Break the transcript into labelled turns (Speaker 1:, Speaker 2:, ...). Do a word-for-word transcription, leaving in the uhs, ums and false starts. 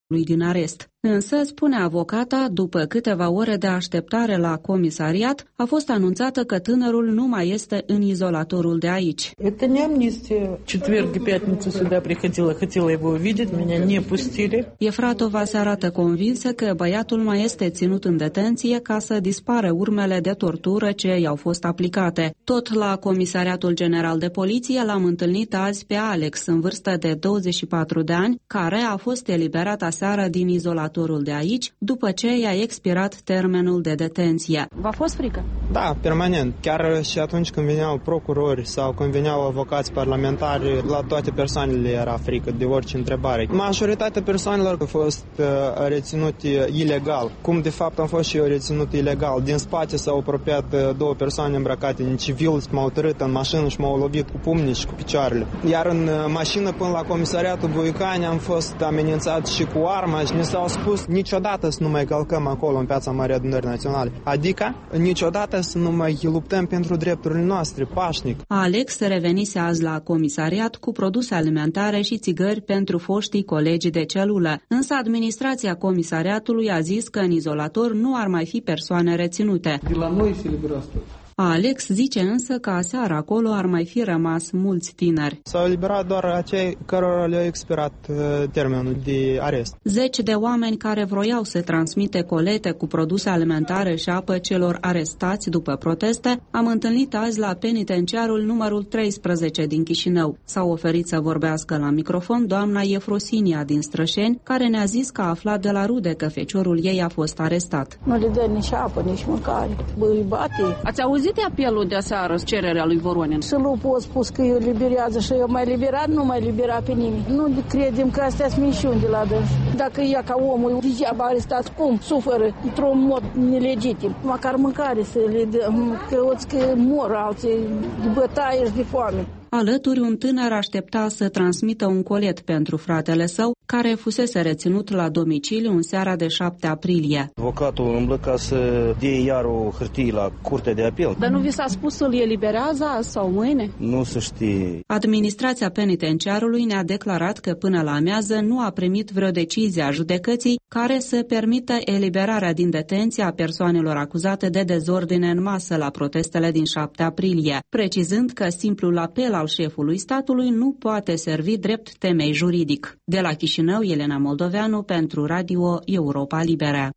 Speaker 1: lui din arest. Însă, spune avocata, după câteva ore de așteptare la comisariat, a fost anunțată că tânărul nu mai este în izolatorul de aici.
Speaker 2: Это не амнистия. Четверг и пятницу сюда приходила, хотела его увидеть, меня не пустили.
Speaker 1: Efratova se arată convinsă că băiatul mai este ținut în detenție ca să dispară urmele de tortură ce i-au fost aplicate. Tot la Comisariatul General de Poliție l-am întâlnit azi pe Alex, în vârstă de douăzeci și patru de ani, care a fost eliberat aseară din izolatorul de aici, după ce i-a expirat termenul de detenție. V-a fost frică?
Speaker 3: Da, permanent. Chiar și atunci când veneau procurori sau când veneau avocați parlamentari, la toate persoanele era frică de orice întrebare. Majoritatea persoanelor au fost uh, reținute ilegal. Cum de fapt am fost și eu reținut ilegal. Din spate s-au apropiat uh, două persoane îmbrăcate în civil, m-au tărât în mașină și m-au lovit cu pumnii și cu picioarele. Iar în uh, mașină până la Comisariatul Buicani am fost amenințat și cu arma și ne s-au spus niciodată să nu mai călcăm acolo în Piața Marii Adunării Naționale. Adică niciodată să nu mai luptăm pentru drepturile noastre, pașnic.
Speaker 1: Alex revenise azi la comisariat cu produse alimentare și țigări pentru foștii colegi de celulă, însă administrația comisariatului a zis că în izolator nu ar mai fi persoane reținute.
Speaker 4: De la noi se libera asta.
Speaker 1: Alex zice însă că aseară acolo ar mai fi rămas mulți tineri.
Speaker 3: S-au eliberat doar acei cărora le-au expirat uh, termenul de arest.
Speaker 1: Zeci de oameni care vroiau să transmite colete cu produse alimentare și apă celor arestați după proteste am întâlnit azi la penitenciarul numărul treisprezece din Chișinău. S-au oferit să vorbească la microfon doamna Efrosinia din Strășeni, care ne-a zis că a aflat de la rude că feciorul ei a fost arestat.
Speaker 5: Nu le dă nici apă, nici mâncare. Îi bate.
Speaker 1: Ați auzit de apelul de aseară, cererea lui Voronin?
Speaker 5: Și lupul a spus că eu liberează și eu mai liberat, nu mai libera pe nimeni. Nu credem că astea sunt minciuni de la dâns. Dacă ea ca omul degeaba arestat, cum suferă într-un mod nelegitim. Măcar mâncare să le dăm, că că mor alții de bătaie și de foame.
Speaker 1: Alături, un tânăr aștepta să transmită un colet pentru fratele său, care fusese reținut la domiciliu în seara de șapte aprilie.
Speaker 6: Avocatul îmblă ca să dea iar o hârtie la curtea de apel.
Speaker 1: Dar nu vi s-a spus să-l eliberează azi sau mâine?
Speaker 6: Nu se știe.
Speaker 1: Administrația penitenciarului ne-a declarat că până la amiază nu a primit vreo decizie a judecății care să permită eliberarea din detenție a persoanelor acuzate de dezordine în masă la protestele din șapte aprilie, precizând că simplul apel al șefului statului nu poate servi drept temei juridic. De la Chișinău, Elena Moldoveanu pentru Radio Europa Liberă.